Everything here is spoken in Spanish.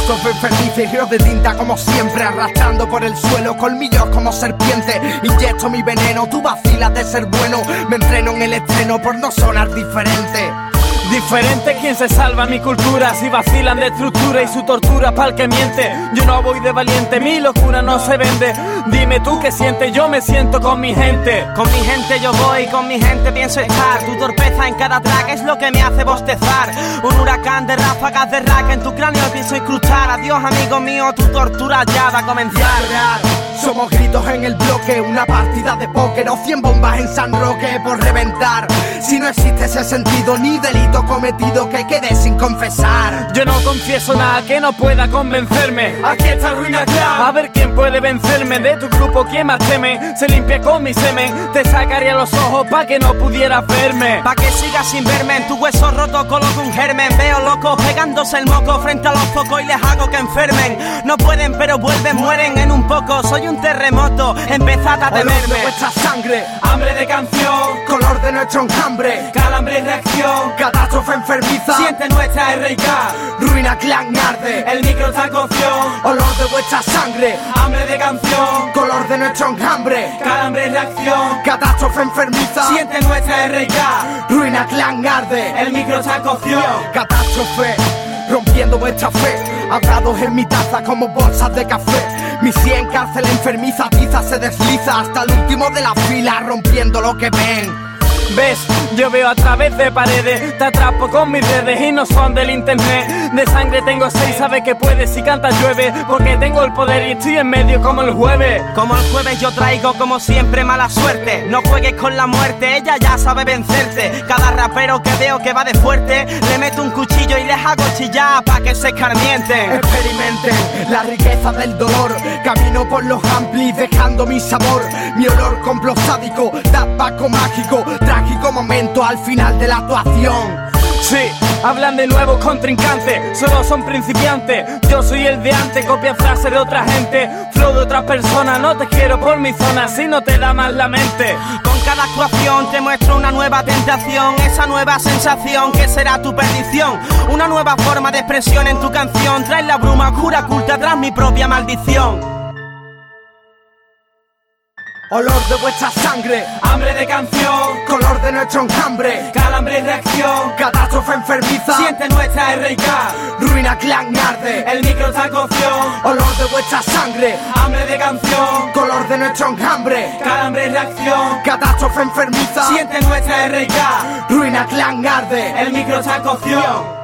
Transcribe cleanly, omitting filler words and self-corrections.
Catástrofe enfermiza y ríos de tinta como siempre, arrastrando por el suelo colmillos como serpiente. Inyecto mi veneno, tú vacilas de ser bueno. Me entreno en el estreno por no sonar diferente. Diferente quien se salva mi cultura, si vacilan de estructura y su tortura pa'l que miente. Yo no voy de valiente, mi locura no se vende. Dime tú qué sientes, yo me siento con mi gente. Con mi gente yo voy, con mi gente pienso estar. Tu torpeza en cada track es lo que me hace bostezar. Un huracán de ráfagas de rack en tu cráneo pienso incrustar. Adiós amigo mío, tu tortura ya va a comenzar. Somos gritos en el bloque, una partida de póker o 100 bombas en San Roque por reventar. Si no existe ese sentido ni delito cometido que quede sin confesar. Yo no confieso nada que no pueda convencerme. Aquí está Ruina Clan. A ver quién puede vencerme. De tu grupo quién más teme. Se limpia con mi semen. Te sacaría los ojos pa' que no pudieras verme. Pa' que sigas sin verme. En tu hueso roto coloco un germen. Veo locos pegándose el moco frente a los focos y les hago que enfermen. No pueden pero vuelven, mueren en un poco. Soy un terremoto, empezad a temerme. Olor de vuestra sangre, hambre de canción, color de nuestro enjambre, calambre y reacción, catástrofe enfermiza, siente nuestra RK, Ruina Clan arde, el micro está en cocción, olor de vuestra sangre, hambre de canción, color de nuestro enjambre, calambre y reacción, catástrofe enfermiza, siente nuestra RK, Ruina Clan arde, el micro está en cocción, catástrofe, rompiendo vuestra fe, ahogados en mi taza como bolsas de café. Mi 100 cárcel enfermiza, tiza se desliza hasta el último de la fila, rompiendo lo que ven. ¿Ves? Yo veo a través de paredes, te atrapo con mis redes y no son del internet. De sangre tengo 6, sabes que puedes si cantas llueve, porque tengo el poder y estoy en medio como el jueves. Como el jueves yo traigo como siempre mala suerte. No juegues con la muerte, ella ya sabe vencerte. Cada rapero que veo que va de fuerte, le meto un cuchillo y les hago chillar pa' que se escarmienten. Experimenten la riqueza del dolor, camino por los amplis dejando mi sabor. Mi olor complot sádico, tabaco mágico, trágico momento al final de la actuación. Sí, hablan de nuevos contrincantes, solo son principiantes. Yo soy el de antes, copia frases de otra gente, flow de otras personas. No te quiero por mi zona, si no te da más la mente. Con cada actuación te muestro una nueva tentación, esa nueva sensación que será tu perdición. Una nueva forma de expresión en tu canción, traes la bruma oscura oculta tras mi propia maldición. Olor de vuestra sangre, hambre de canción, color de nuestro enjambre, calambre y reacción, catástrofe enfermiza, siente nuestra RK, Ruina Clan arde, el micro está en cocción, olor de vuestra sangre, hambre de canción, color de nuestro enjambre, calambre y reacción, catástrofe enfermiza, siente nuestra RK, Ruina Clan arde, el micro está en cocción.